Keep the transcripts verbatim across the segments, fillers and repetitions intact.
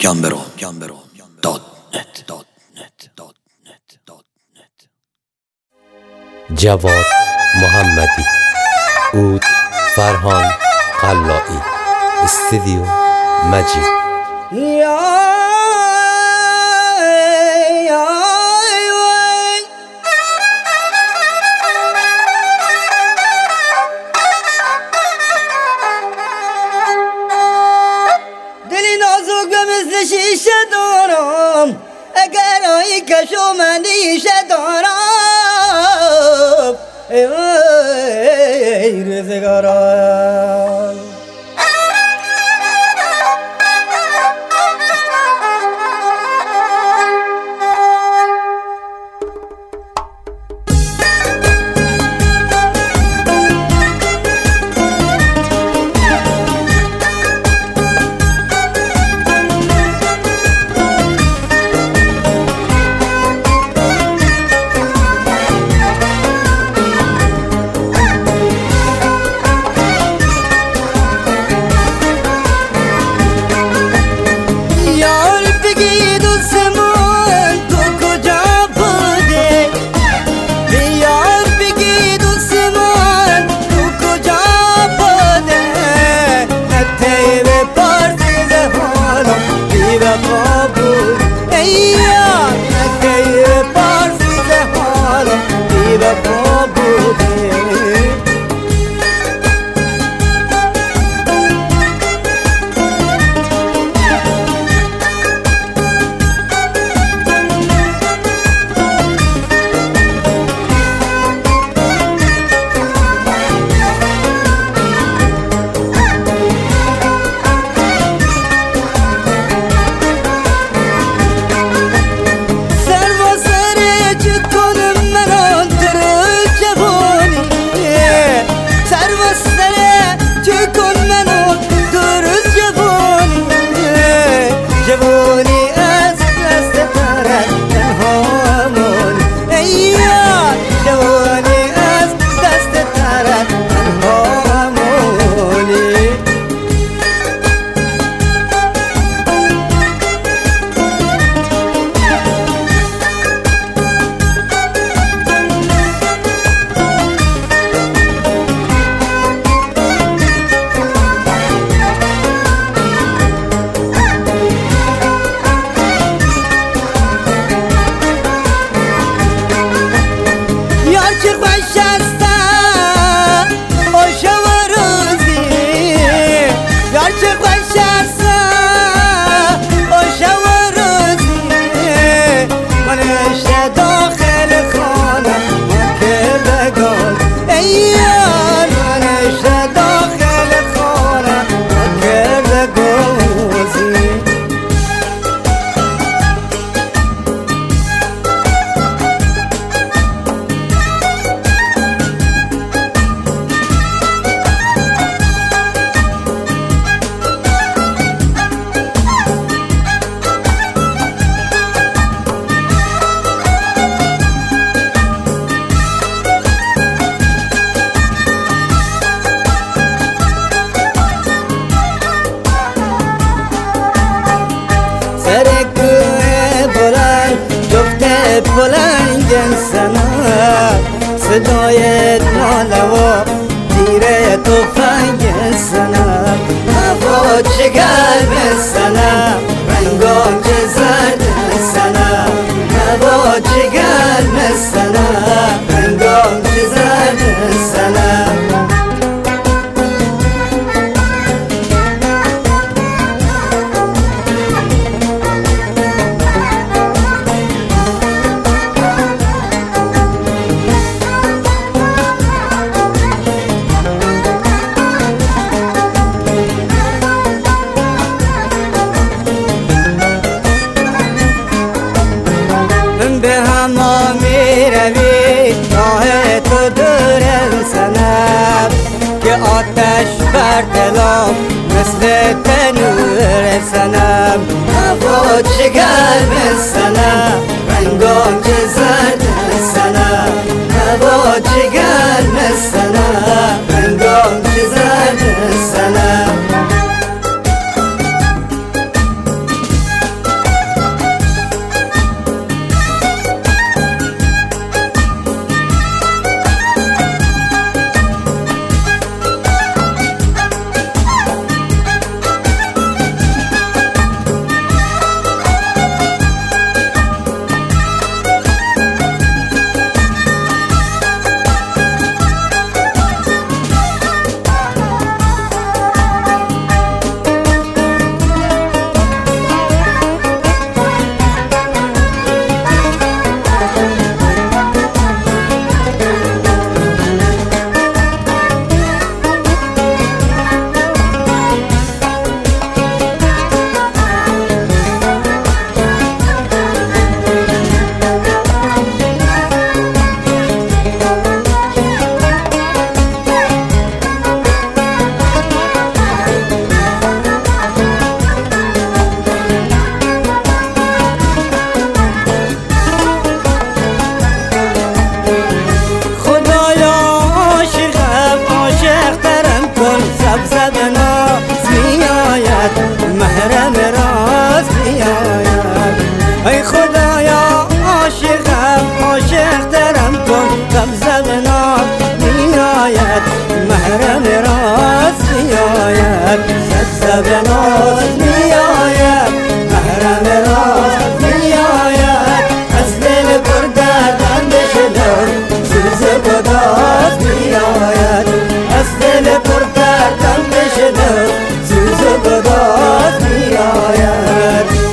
گمبرو دات نت جواد محمدی، عود فرهان قلایی، استودیو مجید. دلی نازک مثل شیشه دارم، اگر آیی کشو من دیشه دارم. ای روزگارم بلند سنم، صدای ناله و تیره تفنگ سنم، هوا چه گرم سنم، رنگام چه زرد سنم، هوا چه گرم سنم، رنگام چه زرد سنم. به هما می روی راه تو دور سنم، که آتش بر دلم مثل تنور سنم، هوا چه گرم سنم، رنگام چه زرد سنم، هوا چه گرم سنم، رنگام چه زرد سنم. سبزه به ناز میآید محرم راز میآید از دل پر دردم بشنو سوز گداز میآید از دل پر دردم بشنو سوز گداز میآید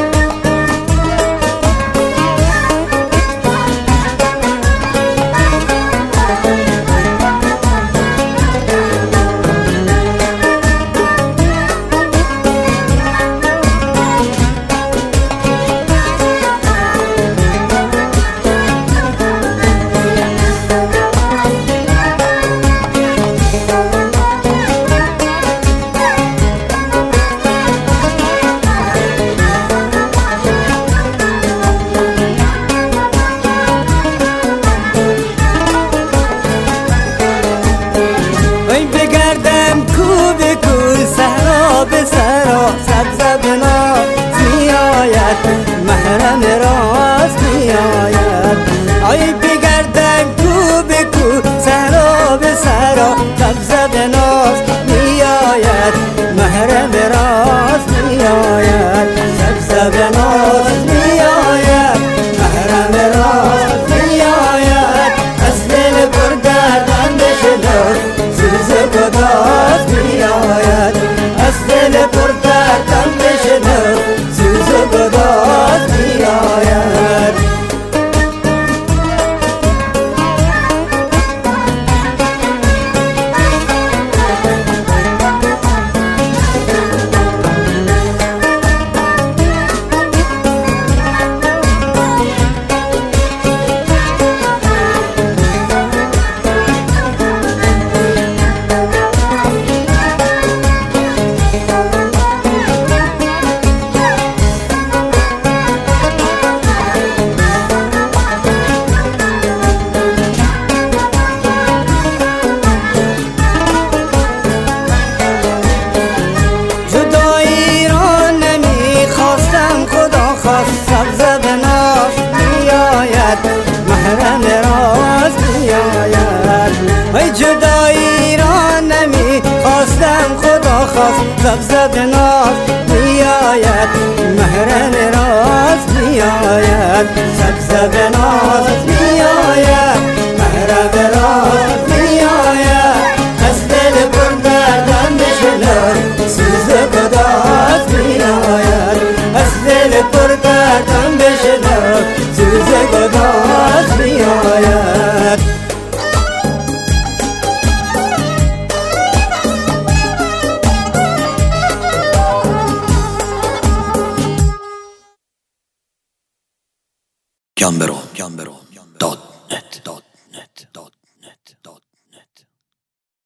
به سرا سبزه به ناز میآید محرم راز میآید آی بگردم کو به کو سرا به سرا سبزه به ناز میآید محرم راز میآید سبزه به ناز میآید محرم راز میآید از دل پر دردم بشنو سوز گداز میآید از دل پر دردم بشنو سوز گداز میآید سبزه به ناز میآید محرم راز میآید ای جدایی را نمی خواستم خدا خواست سبزه به ناز میآید محرم راز میآید سبزه به ناز میآید محرم راز میآید از دل پر دردم بشنو سوز گداز میآید از دل پر دردم بشنو سوز گداز میآید گمبرو دات نت